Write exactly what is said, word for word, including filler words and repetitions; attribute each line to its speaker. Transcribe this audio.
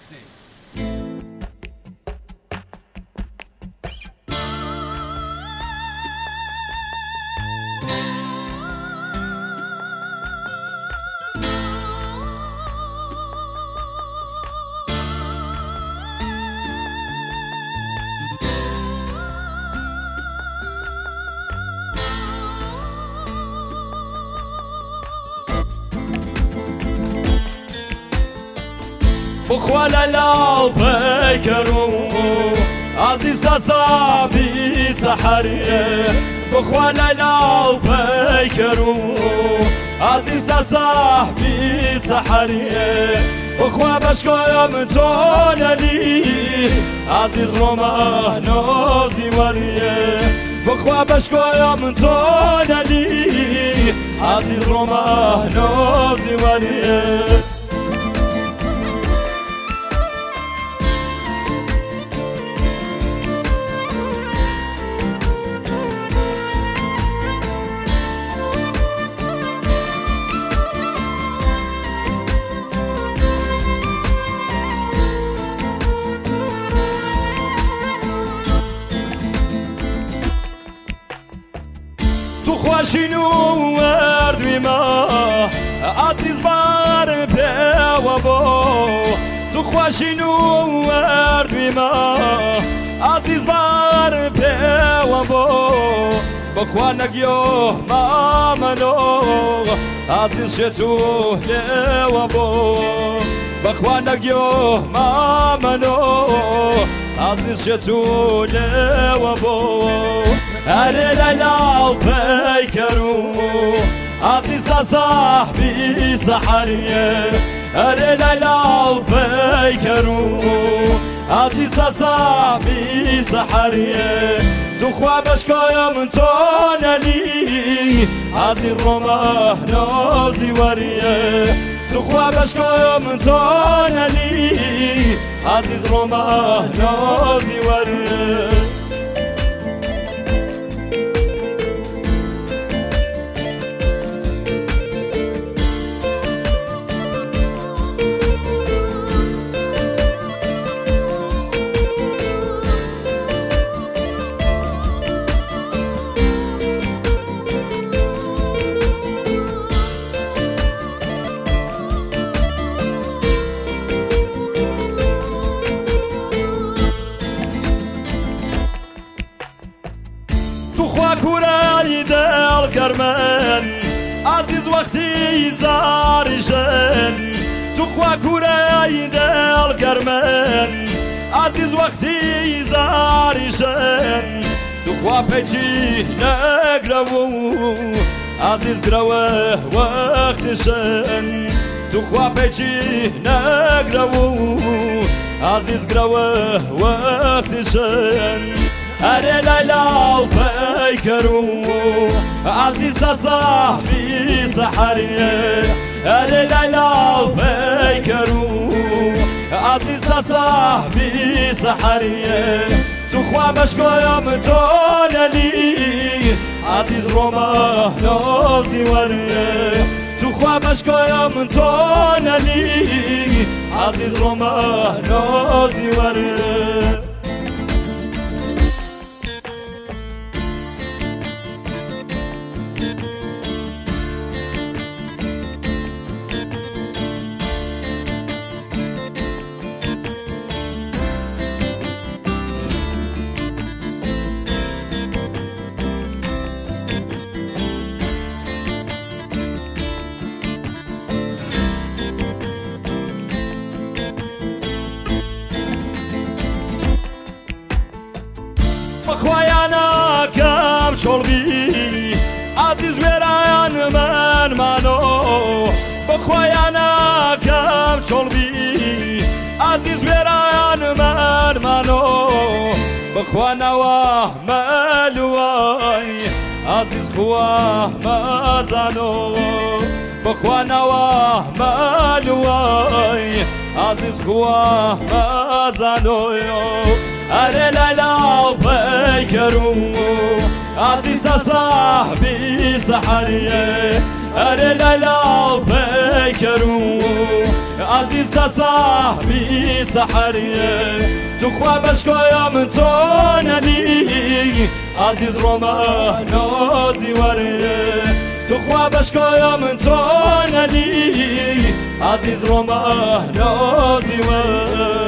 Speaker 1: مرسی.
Speaker 2: بخوا للال پیکرو عزیز صابی سحریه بخوا للال پیکرو عزیز صاحبی سحریه بخوا بشکایم تونلی عزیز رومه نازی وریه بخوا بشکایم تونلی عزیز رومه نازی وریه تو خوشینو اردوی ما عزیز بار پیوا با تو خوشینو اردوی ما عزیز بار پیوا با بخوا نگیو ما منو عزیز شتو لیوا با بخوا نگیو ما منو عزیز شتو لیوا با اره للال پیکرو عزیز صاحبی سحریه اره للال پیکرو عزیز صاحبی سحریه تو خوابش کایم تونلی عزیز رومه نازی وریه تو خوابش کایم تونلی عزیز رومه نازی وریه تو خوا کورای دل کرمن عزیز وقتی زارشن تو خوا کورای دل کرمن عزیز وقتی زارشن تو خوا پچی نگرو عزیز گروه وقتشن تو خوا پچی نگرو عزیز گروه وقتشن اره للال پیکرو عزیز صاحبی سحریه اره للال پیکرو عزیز صاحبی سحریه تو خوابش کایم تونلی عزیز رومه نازی وریه تو خوابش کایم تونلی عزیز رومه نازی وریه بخوایانا کم چولبی عزیز ویران من منو بخوایانا کم چولبی عزیز ویران من منو بخوانوا ملوای عزیز خواه مزانو بخوانوا ملوای عزیز خواه مزانو اره للال پیکرو عزیز صاحبی سحریه اره لالا بکرو عزیز صاحبی سحریه تو خوابش کایم تو ندی عزیز روما نازی وریه تو خوابش کایم تو ندی عزیز روما نازی وریه